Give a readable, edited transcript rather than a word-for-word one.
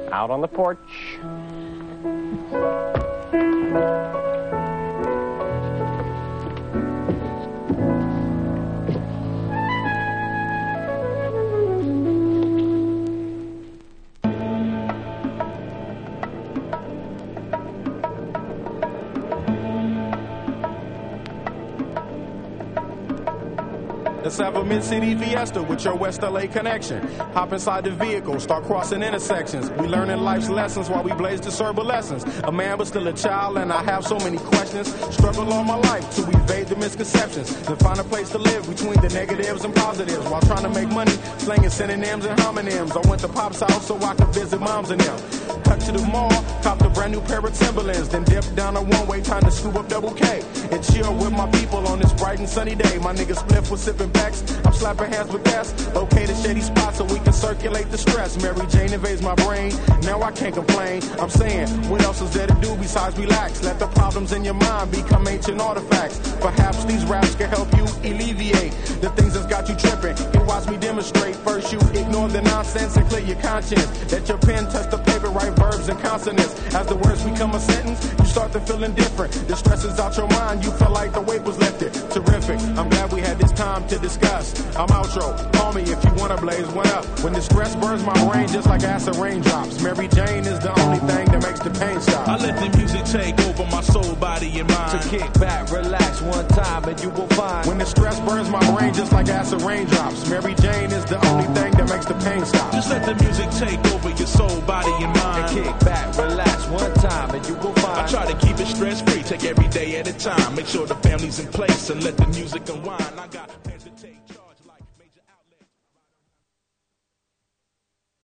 out on the porch. Let's have a mid-city fiesta with your West LA connection. Hop inside the vehicle, start crossing intersections. We learning life's lessons while we blaze discernible lessons. A man but still a child and I have so many questions. Struggle all my life to evade the misconceptions. Then find a place to live between the negatives and positives. While trying to make money, slinging synonyms and homonyms. I went to Pop's house so I could visit moms and them. Cut to the mall, copped a brand new pair of Timberlands. Then dipped down a one-way, time to scoop up double K. And chill with my people on this bright and sunny day. My nigga Spliff was sipping backs. I'm slapping hands with gas. Locate a shady spot so we can circulate the stress. Mary Jane invades my brain. Now I can't complain. I'm saying, what else is there to do besides relax? Let the problems in your mind become ancient artifacts. Perhaps these raps can help you alleviate the things that's got you tripping. You watch me demonstrate. First you ignore the nonsense and clear your conscience. Let your pen touch the paper, write verbs and consonants. As the words become a sentence, you start to feel indifferent. The stress is out your mind. You feel like the weight was lifted. Terrific. I'm glad we had this time to discuss. I'm outro. Call me if you wanna blaze one up. When the stress burns my brain just like acid raindrops. Mary Jane is the only thing that makes the pain stop. I let the music take over my soul, body, and mind. To kick back, relax one time, and you will find. When the stress burns my brain just like acid raindrops. Mary Jane is the only thing that makes the pain stop. Just let the music take over your soul, body, and mind. And kick back, relax one time, and you will find. I try to keep it stress free, take every day at a time. Make sure the family's in place and let the music unwind. I got